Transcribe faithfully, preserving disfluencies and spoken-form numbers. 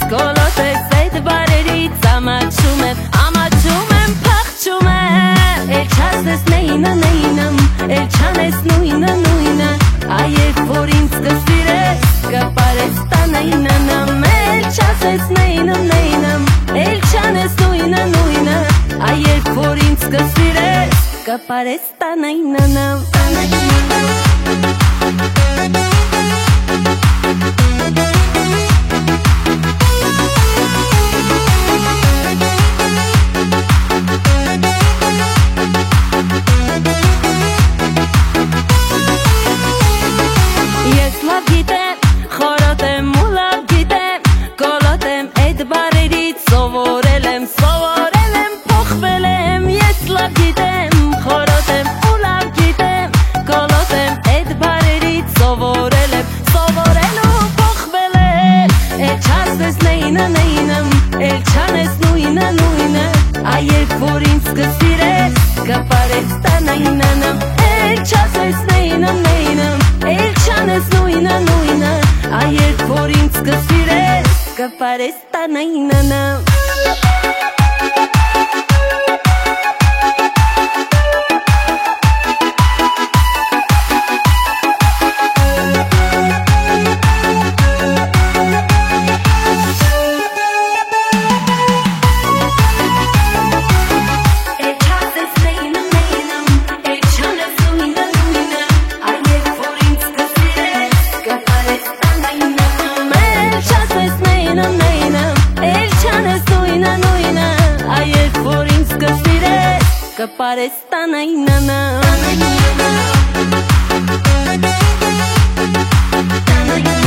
Կոլոտես այդ բարերից ամաչում եմ, ամաչում եմ, փախչում եմ Էլ չասես նեյնը նեյնմ, էլ չանես նույնը նույնը Այև որ ինձ կսիրես, կպարես տանայնանամ Էլ չասես նեյնմ նեյնմ, էլ չանես նույնը նույնը Այև որ ինձ կսիրես, կպարես տանայնանամ Ես լավ գիտեմ, խորոտ եմ ու լավ գիտեմ Կոլոտ եմ այդ բարերից սովորել եմ, սովորել եմ, փոխվել եմ Ես լավ գիտեմ, խորոտ եմ ու լավ գիտեմ Կոլոտ եմ այդ բարերից սովորել եմ, սովորել ու փոխվել եմ Էլ չասես նեյնը նեյնմ, էլ չանես նույնը նույնը Այև որ ինձ կսիրես, կպարես տանայնանամ Էլ չասես նեյնմ նեյնմ, էլ չանես նույնը նույնը Այև որ ինձ կսիրես, կպարես տանայնանամ Կպարես տանայնանամ